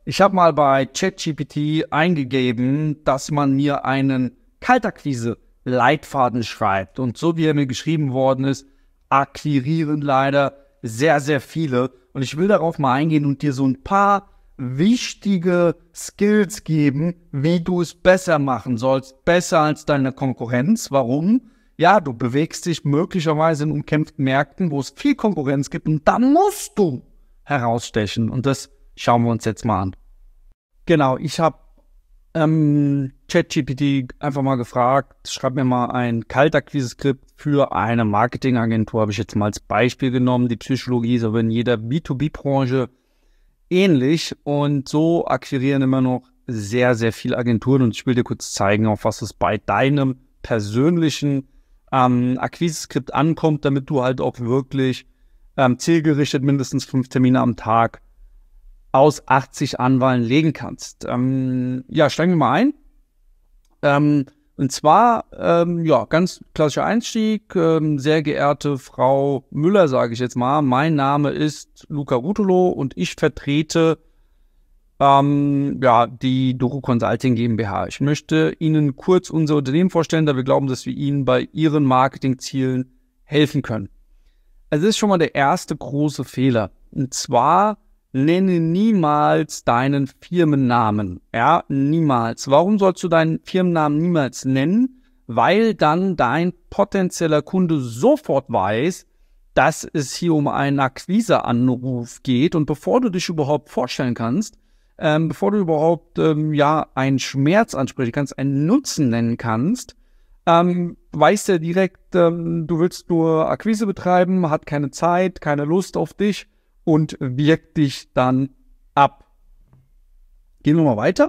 Ich habe mal bei ChatGPT eingegeben, dass man mir einen Kaltakquise-Leitfaden schreibt. Und so wie er mir geschrieben worden ist, akquirieren leider sehr, sehr viele. Und ich will darauf mal eingehen und dir so ein paar wichtige Skills geben, wie du es besser machen sollst. Besser als deine Konkurrenz. Warum? Ja, du bewegst dich möglicherweise in umkämpften Märkten, wo es viel Konkurrenz gibt. Und dann musst du herausstechen. Und das schauen wir uns jetzt mal an. Genau, ich habe ChatGPT einfach mal gefragt, schreib mir mal ein Kaltakquise-Skript für eine Marketingagentur, habe ich jetzt mal als Beispiel genommen. Die Psychologie ist aber in jeder B2B-Branche ähnlich und so akquirieren immer noch sehr, sehr viele Agenturen und ich will dir kurz zeigen, auf was es bei deinem persönlichen Akquise-Skript ankommt, damit du halt auch wirklich zielgerichtet mindestens 5 Termine am Tag aus 80 Anwahlen legen kannst. Steigen wir mal ein. Und zwar, ganz klassischer Einstieg. Sehr geehrte Frau Müller, sage ich jetzt mal. Mein Name ist Luca Ruotolo und ich vertrete die Doro Consulting GmbH. Ich möchte Ihnen kurz unser Unternehmen vorstellen, da wir glauben, dass wir Ihnen bei Ihren Marketingzielen helfen können. Also das ist schon mal der erste große Fehler. Und zwar nenne niemals deinen Firmennamen. Ja, niemals. Warum sollst du deinen Firmennamen niemals nennen? Weil dann dein potenzieller Kunde sofort weiß, dass es hier um einen Akquise-Anruf geht. Und bevor du dich überhaupt vorstellen kannst, bevor du überhaupt einen Schmerz ansprechen kannst, einen Nutzen nennen kannst, weiß er direkt, du willst nur Akquise betreiben, hat keine Zeit, keine Lust auf dich und wirkt dich dann ab. Gehen wir mal weiter.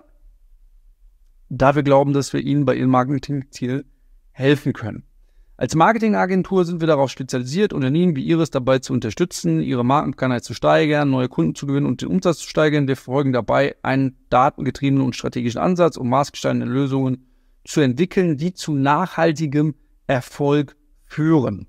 Da wir glauben, dass wir Ihnen bei Ihrem Marketingziel helfen können. Als Marketingagentur sind wir darauf spezialisiert, Unternehmen wie Ihres dabei zu unterstützen, ihre Markenbekanntheit zu steigern, neue Kunden zu gewinnen und den Umsatz zu steigern. Wir verfolgen dabei einen datengetriebenen und strategischen Ansatz, um maßgeschneiderte Lösungen zu entwickeln, die zu nachhaltigem Erfolg führen.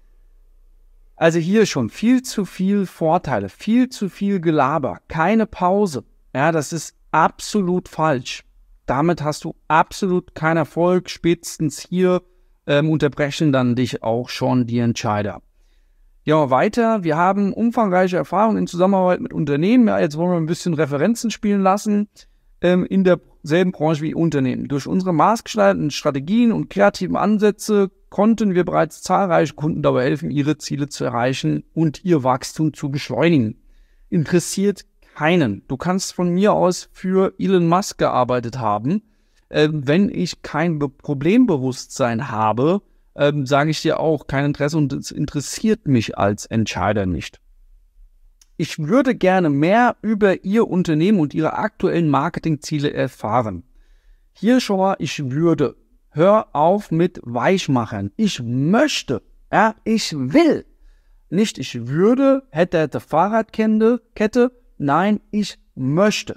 Also hier schon viel zu viel Vorteile, viel zu viel Gelaber, keine Pause. Ja, das ist absolut falsch. Damit hast du absolut keinen Erfolg. Spätestens hier unterbrechen dann dich auch schon die Entscheider. Ja, weiter. Wir haben umfangreiche Erfahrungen in Zusammenarbeit mit Unternehmen. Ja, jetzt wollen wir ein bisschen Referenzen spielen lassen in derselben Branche wie Unternehmen. Durch unsere maßgeschneiderten Strategien und kreativen Ansätze konnten wir bereits zahlreiche Kunden dabei helfen, ihre Ziele zu erreichen und ihr Wachstum zu beschleunigen. Interessiert keinen. Du kannst von mir aus für Elon Musk gearbeitet haben. Wenn ich kein Problembewusstsein habe, sage ich dir auch kein Interesse und es interessiert mich als Entscheider nicht. Ich würde gerne mehr über Ihr Unternehmen und Ihre aktuellen Marketingziele erfahren. Hier schon mal, hör auf mit Weichmachern. Ich möchte, ja, ich will. Nicht ich würde, hätte Fahrradkette, nein, ich möchte.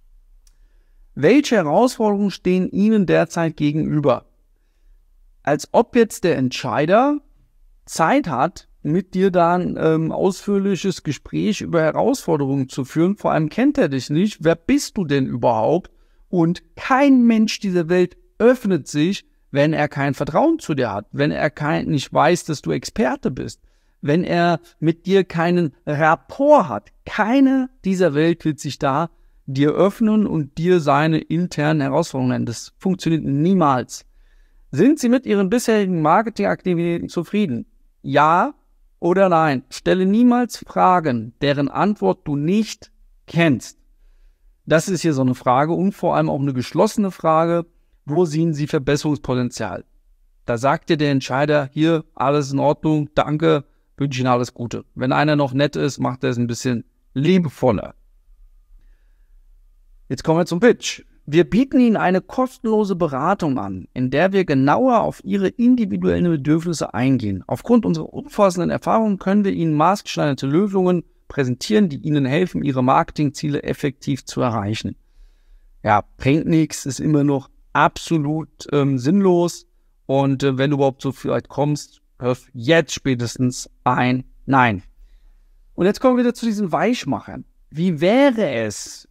Welche Herausforderungen stehen Ihnen derzeit gegenüber? Als ob jetzt der Entscheider Zeit hat, mit dir da ein ausführliches Gespräch über Herausforderungen zu führen. Vor allem kennt er dich nicht. Wer bist du denn überhaupt? Und kein Mensch dieser Welt öffnet sich, wenn er kein Vertrauen zu dir hat, wenn er nicht weiß, dass du Experte bist, wenn er mit dir keinen Rapport hat. Keiner dieser Welt wird sich da dir öffnen und dir seine internen Herausforderungen nennen. Das funktioniert niemals. Sind Sie mit Ihren bisherigen Marketingaktivitäten zufrieden? Ja oder nein? Stelle niemals Fragen, deren Antwort du nicht kennst. Das ist hier so eine Frage und vor allem auch eine geschlossene Frage. Wo sehen Sie Verbesserungspotenzial? Da sagt dir der Entscheider, hier, alles in Ordnung, danke, wünsche Ihnen alles Gute. Wenn einer noch nett ist, macht er es ein bisschen liebevoller. Jetzt kommen wir zum Pitch. Wir bieten Ihnen eine kostenlose Beratung an, in der wir genauer auf Ihre individuellen Bedürfnisse eingehen. Aufgrund unserer umfassenden Erfahrungen können wir Ihnen maßgeschneiderte Lösungen präsentieren, die Ihnen helfen, Ihre Marketingziele effektiv zu erreichen. Ja, bringt nichts, ist immer noch absolut sinnlos und wenn du überhaupt so weit kommst, hörst jetzt spätestens ein Nein. Und jetzt kommen wir wieder zu diesen Weichmachern. Wie wäre es,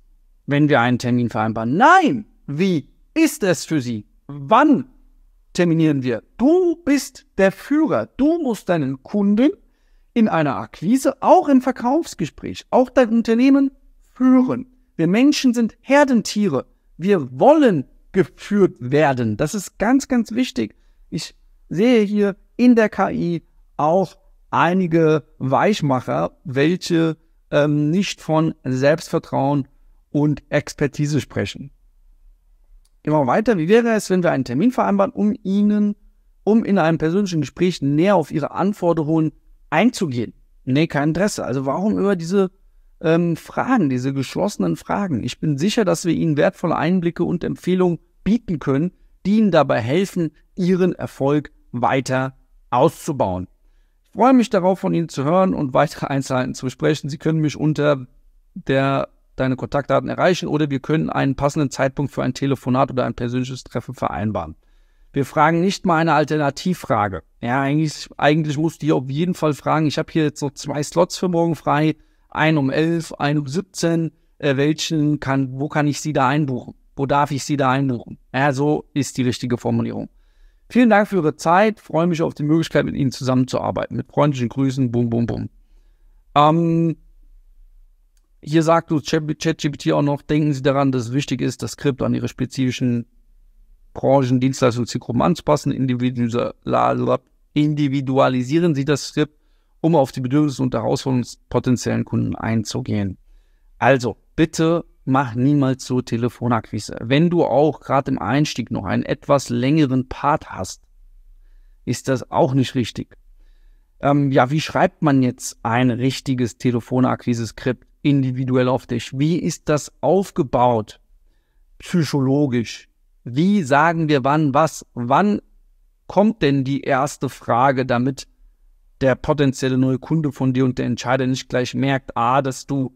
wenn wir einen Termin vereinbaren. Nein, wie ist es für Sie? Wann terminieren wir? Du bist der Führer. Du musst deinen Kunden in einer Akquise, auch im Verkaufsgespräch, auch dein Unternehmen führen. Wir Menschen sind Herdentiere. Wir wollen geführt werden. Das ist ganz, ganz wichtig. Ich sehe hier in der KI auch einige Weichmacher, welche nicht von Selbstvertrauen und Expertise sprechen. Immer weiter, wie wäre es, wenn wir einen Termin vereinbaren, um in einem persönlichen Gespräch näher auf Ihre Anforderungen einzugehen? Nee, kein Interesse. Also warum über diese Fragen, diese geschlossenen Fragen? Ich bin sicher, dass wir Ihnen wertvolle Einblicke und Empfehlungen bieten können, die Ihnen dabei helfen, Ihren Erfolg weiter auszubauen. Ich freue mich darauf, von Ihnen zu hören und weitere Einzelheiten zu besprechen. Sie können mich unter deine Kontaktdaten erreichen oder wir können einen passenden Zeitpunkt für ein Telefonat oder ein persönliches Treffen vereinbaren. Wir fragen nicht mal eine Alternativfrage. Ja, eigentlich musst du hier auf jeden Fall fragen. Ich habe hier jetzt noch 2 Slots für morgen frei. Einen um 11, einen um 17. Wo kann ich Sie da einbuchen? Wo darf ich Sie da einbuchen? Ja, so ist die richtige Formulierung. Vielen Dank für Ihre Zeit. Freue mich auf die Möglichkeit, mit Ihnen zusammenzuarbeiten. Mit freundlichen Grüßen. Bum, bum, bum. Hier sagt uns ChatGPT auch noch, denken Sie daran, dass es wichtig ist, das Skript an Ihre spezifischen Branchen, Dienstleistungszielgruppen anzupassen. Individualisieren Sie das Skript, um auf die Bedürfnisse und Herausforderungen des potenziellen Kunden einzugehen. Also, bitte mach niemals so Telefonakquise. Wenn du auch gerade im Einstieg noch einen etwas längeren Part hast, ist das auch nicht richtig. Wie schreibt man jetzt ein richtiges Telefonakquise-Skript individuell auf dich? Wie ist das aufgebaut? Psychologisch. Wie sagen wir wann was? Wann kommt denn die erste Frage, damit der potenzielle neue Kunde von dir und der Entscheider nicht gleich merkt, dass du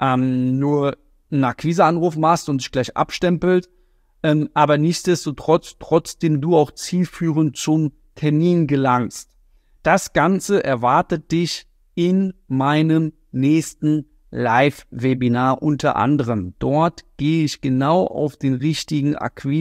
nur einen Akquiseanruf machst und dich gleich abstempelt, aber nichtsdestotrotz trotzdem du auch zielführend zum Termin gelangst. Das Ganze erwartet dich in meinem nächsten Live-Webinar unter anderem. Dort gehe ich genau auf den richtigen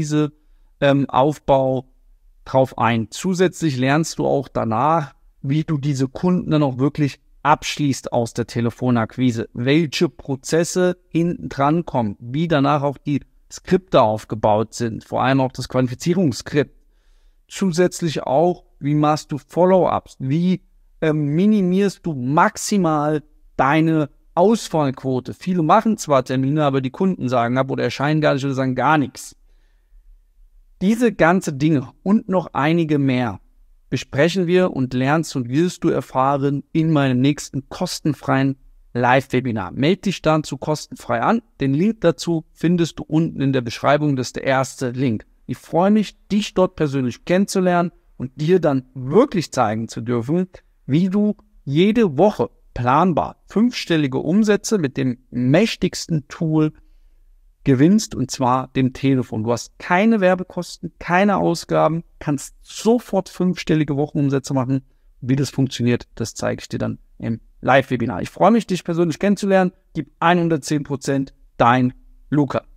Akquise-Aufbau drauf ein. Zusätzlich lernst du auch danach, wie du diese Kunden dann auch wirklich abschließt aus der Telefonakquise, welche Prozesse hinten dran kommen, wie danach auch die Skripte aufgebaut sind, vor allem auch das Qualifizierungsskript. Zusätzlich auch, wie machst du Follow-ups, wie minimierst du maximal deine Ausfallquote. Viele machen zwar Termine, aber die Kunden sagen ab oder erscheinen gar nicht oder sagen gar nichts. Diese ganzen Dinge und noch einige mehr besprechen wir und lernst und wirst du erfahren in meinem nächsten kostenfreien Live-Webinar. Melde dich dazu kostenfrei an. Den Link dazu findest du unten in der Beschreibung. Das ist der erste Link. Ich freue mich, dich dort persönlich kennenzulernen und dir dann wirklich zeigen zu dürfen, wie du jede Woche planbar 5-stellige Umsätze mit dem mächtigsten Tool gewinnst, und zwar dem Telefon. Du hast keine Werbekosten, keine Ausgaben, kannst sofort 5-stellige Wochenumsätze machen. Wie das funktioniert, das zeige ich dir dann im Live-Webinar. Ich freue mich, dich persönlich kennenzulernen. Gib 110%, dein Luca.